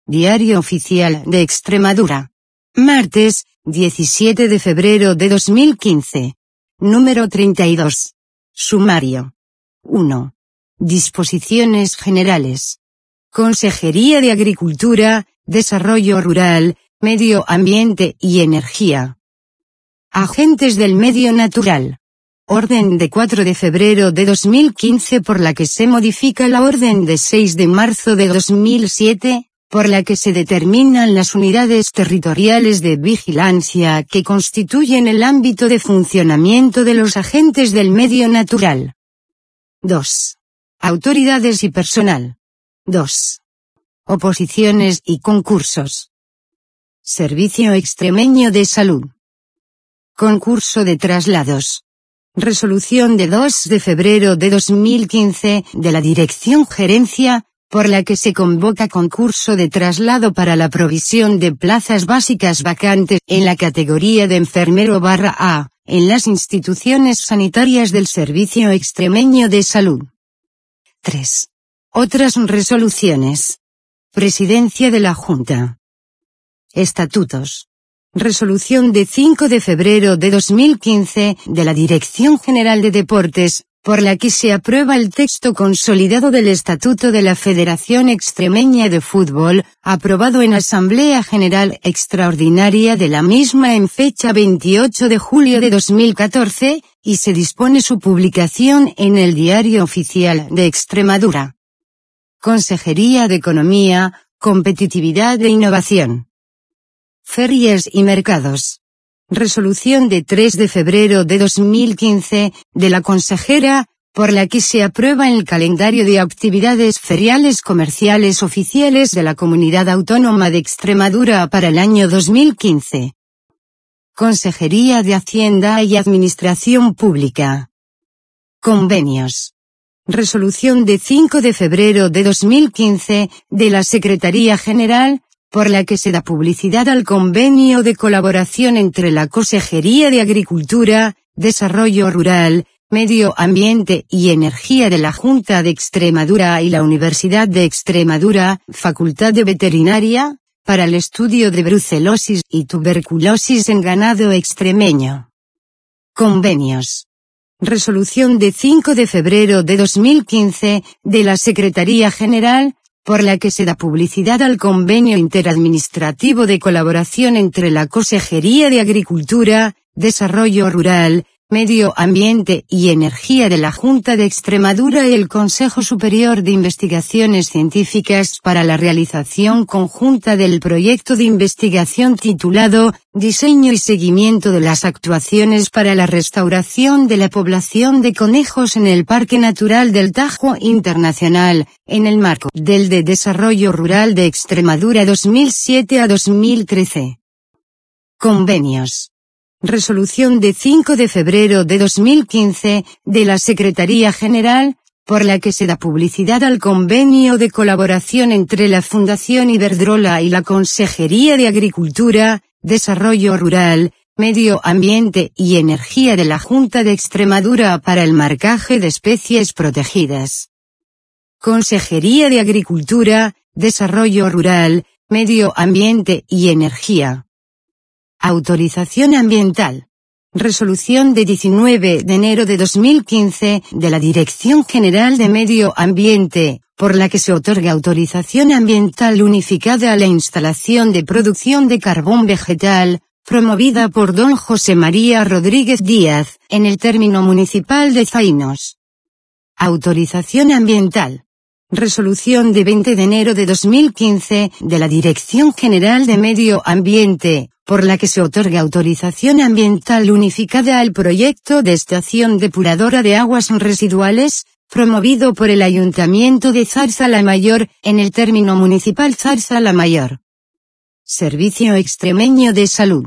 Diario Oficial de Extremadura. Martes, 17 de febrero de 2015. Número 32. Sumario. 1. Disposiciones generales. Consejería de Agricultura, Desarrollo Rural, Medio Ambiente y Energía. Agentes del medio natural. Orden de 4 de febrero de 2015 por la que se modifica la orden de 6 de marzo de 2007, por la que se determinan las unidades territoriales de vigilancia que constituyen el ámbito de funcionamiento de los agentes del medio natural. 2. Autoridades y personal. 2. Oposiciones y concursos. Servicio Extremeño de Salud. Concurso de traslados. Resolución de 2 de febrero de 2015 de la Dirección Gerencia, por la que se convoca concurso de traslado para la provisión de plazas básicas vacantes en la categoría de enfermero /A, en las instituciones sanitarias del Servicio Extremeño de Salud. 3. Otras resoluciones. Presidencia de la Junta. Estatutos. Resolución de 5 de febrero de 2015 de la Dirección General de Deportes, por la que se aprueba el texto consolidado del Estatuto de la Federación Extremeña de Fútbol, aprobado en Asamblea General Extraordinaria de la misma en fecha 28 de julio de 2014, y se dispone su publicación en el Diario Oficial de Extremadura. Consejería de Economía, Competitividad e Innovación. Ferias y mercados. Resolución de 3 de febrero de 2015, de la consejera, por la que se aprueba el calendario de actividades feriales comerciales oficiales de la Comunidad Autónoma de Extremadura para el año 2015. Consejería de Hacienda y Administración Pública. Convenios. Resolución de 5 de febrero de 2015, de la Secretaría General, por la que se da publicidad al convenio de colaboración entre la Consejería de Agricultura, Desarrollo Rural, Medio Ambiente y Energía de la Junta de Extremadura y la Universidad de Extremadura, Facultad de Veterinaria, para el estudio de brucelosis y tuberculosis en ganado extremeño. Convenios. Resolución de 5 de febrero de 2015, de la Secretaría General, por la que se da publicidad al convenio interadministrativo de colaboración entre la Consejería de Agricultura, Desarrollo Rural, Medio Ambiente y Energía de la Junta de Extremadura y el Consejo Superior de Investigaciones Científicas para la realización conjunta del proyecto de investigación titulado Diseño y seguimiento de las actuaciones para la restauración de la población de conejos en el Parque Natural del Tajo Internacional, en el marco del de Desarrollo Rural de Extremadura 2007 a 2013. Convenios. Resolución de 5 de febrero de 2015, de la Secretaría General, por la que se da publicidad al convenio de colaboración entre la Fundación Iberdrola y la Consejería de Agricultura, Desarrollo Rural, Medio Ambiente y Energía de la Junta de Extremadura para el marcaje de especies protegidas. Consejería de Agricultura, Desarrollo Rural, Medio Ambiente y Energía. Autorización ambiental. Resolución de 19 de enero de 2015 de la Dirección General de Medio Ambiente, por la que se otorga autorización ambiental unificada a la instalación de producción de carbón vegetal, promovida por don José María Rodríguez Díaz, en el término municipal de Zainos. Autorización ambiental. Resolución de 20 de enero de 2015 de la Dirección General de Medio Ambiente, por la que se otorga autorización ambiental unificada al proyecto de estación depuradora de aguas residuales, promovido por el Ayuntamiento de Zarza-la-Mayor, en el término municipal Zarza-la-Mayor. Servicio Extremeño de Salud.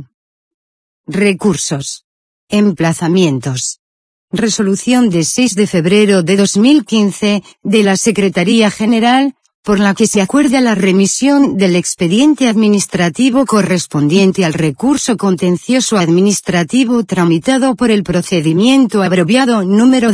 Recursos. Emplazamientos. Resolución de 6 de febrero de 2015, de la Secretaría General, por la que se acuerda la remisión del expediente administrativo correspondiente al recurso contencioso administrativo tramitado por el procedimiento abreviado número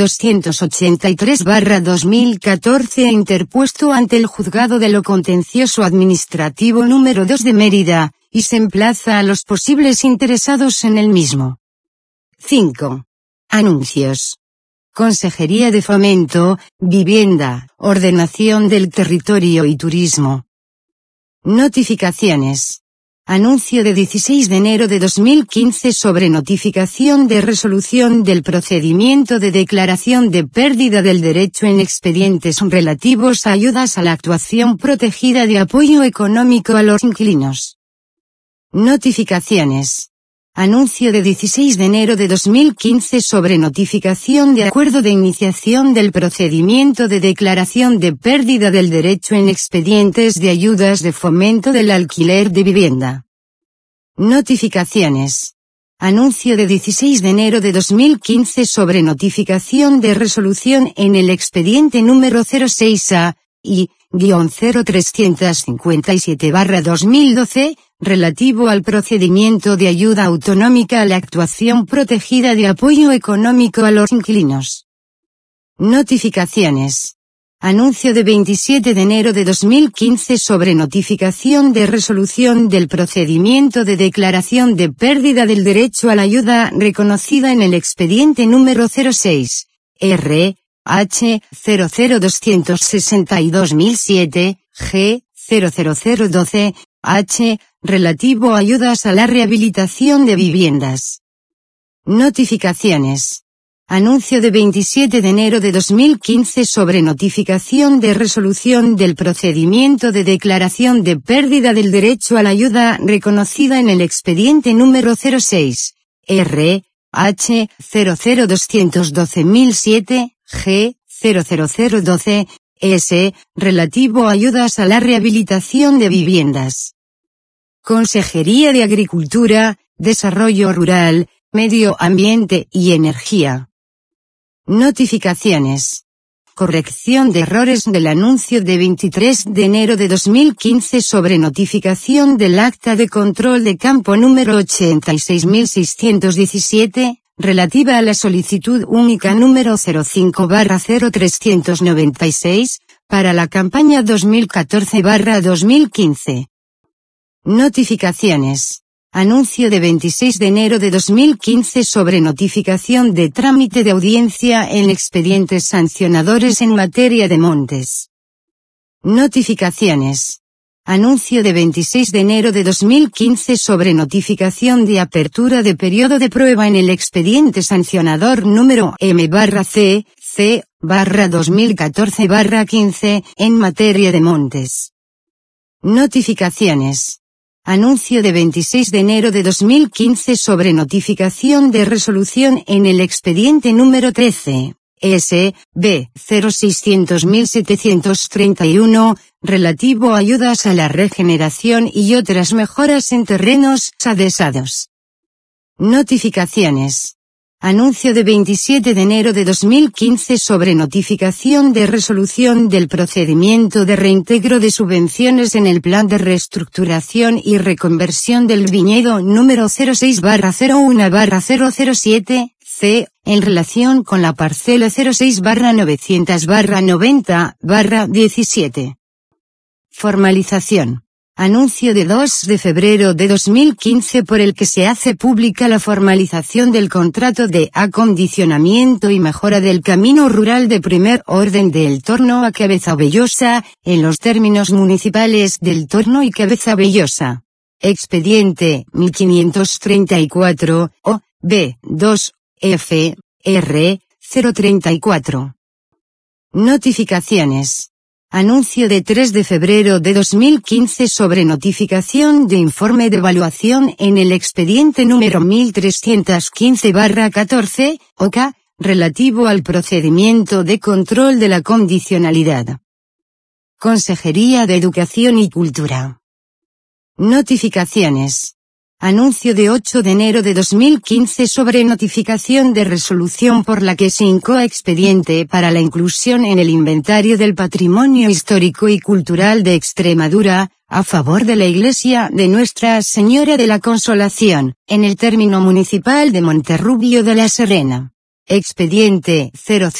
283/2014 e interpuesto ante el Juzgado de lo Contencioso Administrativo número 2 de Mérida, y se emplaza a los posibles interesados en el mismo. 5. Anuncios. Consejería de Fomento, Vivienda, Ordenación del Territorio y Turismo. Notificaciones. Anuncio de 16 de enero de 2015 sobre notificación de resolución del procedimiento de declaración de pérdida del derecho en expedientes relativos a ayudas a la actuación protegida de apoyo económico a los inquilinos. Notificaciones. Anuncio de 16 de enero de 2015 sobre notificación de acuerdo de iniciación del procedimiento de declaración de pérdida del derecho en expedientes de ayudas de fomento del alquiler de vivienda. Notificaciones. Anuncio de 16 de enero de 2015 sobre notificación de resolución en el expediente número 06A y -0357/2012, relativo al procedimiento de ayuda autonómica a la actuación protegida de apoyo económico a los inquilinos. Notificaciones. Anuncio de 27 de enero de 2015 sobre notificación de resolución del procedimiento de declaración de pérdida del derecho a la ayuda reconocida en el expediente número 06, R. H. 00262-1007, G. 00012, H. relativo a ayudas a la rehabilitación de viviendas. Notificaciones. Anuncio de 27 de enero de 2015 sobre notificación de resolución del procedimiento de declaración de pérdida del derecho a la ayuda reconocida en el expediente número 06, R. H. 00212-1007, G. 00012, S. relativo a ayudas a la rehabilitación de viviendas. Consejería de Agricultura, Desarrollo Rural, Medio Ambiente y Energía. Notificaciones. Corrección de errores del anuncio de 23 de enero de 2015 sobre notificación del acta de control de campo número 86617, relativa a la solicitud única número 05/0396, para la campaña 2014/2015. Notificaciones. Anuncio de 26 de enero de 2015 sobre notificación de trámite de audiencia en expedientes sancionadores en materia de montes. Notificaciones. Anuncio de 26 de enero de 2015 sobre notificación de apertura de periodo de prueba en el expediente sancionador número M/C, C/2014/15, en materia de montes. Notificaciones. Anuncio de 26 de enero de 2015 sobre notificación de resolución en el expediente número 13, S.B. 0600.731, relativo a ayudas a la regeneración y otras mejoras en terrenos adhesados. Notificaciones. Anuncio de 27 de enero de 2015 sobre notificación de resolución del procedimiento de reintegro de subvenciones en el Plan de Reestructuración y Reconversión del Viñedo número 06/01/007, C, en relación con la parcela 06/900/90/17. Formalización. Anuncio de 2 de febrero de 2015 por el que se hace pública la formalización del contrato de acondicionamiento y mejora del camino rural de primer orden de El Torno a Cabezavellosa, en los términos municipales del Torno y Cabezavellosa. Expediente 1534, O, B, 2, F, R, 034. Notificaciones. Anuncio de 3 de febrero de 2015 sobre notificación de informe de evaluación en el expediente número 1315/14, OK, relativo al procedimiento de control de la condicionalidad. Consejería de Educación y Cultura. Notificaciones. Anuncio de 8 de enero de 2015 sobre notificación de resolución por la que se incoa expediente para la inclusión en el inventario del patrimonio histórico y cultural de Extremadura, a favor de la Iglesia de Nuestra Señora de la Consolación, en el término municipal de Monterrubio de la Serena. Expediente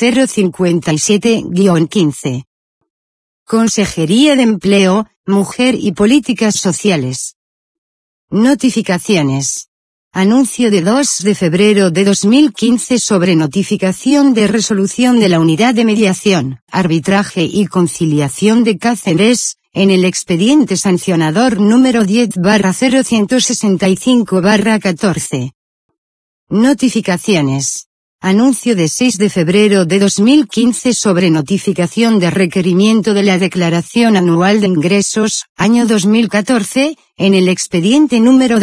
0057-15. Consejería de Empleo, Mujer y Políticas Sociales. Notificaciones. Anuncio de 2 de febrero de 2015 sobre notificación de resolución de la Unidad de Mediación, Arbitraje y Conciliación de Cáceres, en el expediente sancionador número 10/0165/14. Notificaciones. Anuncio de 6 de febrero de 2015 sobre notificación de requerimiento de la Declaración Anual de Ingresos, año 2014, en el expediente número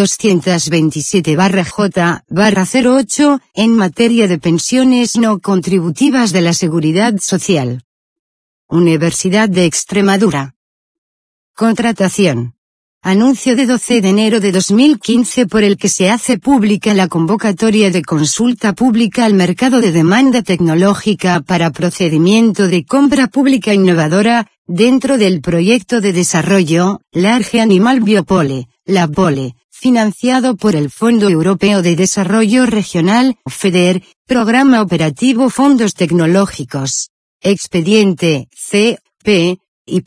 227/J/08, en materia de pensiones no contributivas de la Seguridad Social. Universidad de Extremadura. Contratación. Anuncio de 12 de enero de 2015 por el que se hace pública la convocatoria de consulta pública al mercado de demanda tecnológica para procedimiento de compra pública innovadora, dentro del proyecto de desarrollo, Large Animal Biopole, la POLE, financiado por el Fondo Europeo de Desarrollo Regional, FEDER, Programa Operativo Fondos Tecnológicos. Expediente, C.P. y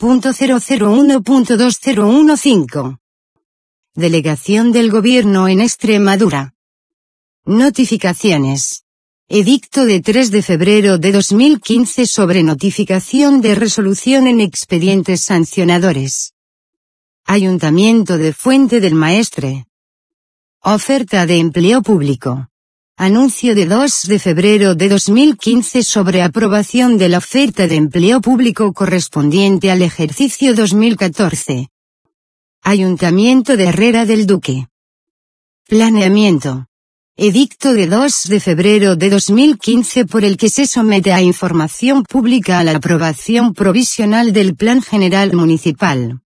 .001.2015. Delegación del Gobierno en Extremadura. Notificaciones. Edicto de 3 de febrero de 2015 sobre notificación de resolución en expedientes sancionadores. Ayuntamiento de Fuente del Maestre. Oferta de empleo público. Anuncio de 2 de febrero de 2015 sobre aprobación de la oferta de empleo público correspondiente al ejercicio 2014. Ayuntamiento de Herrera del Duque. Planeamiento. Edicto de 2 de febrero de 2015 por el que se somete a información pública a la aprobación provisional del Plan General Municipal.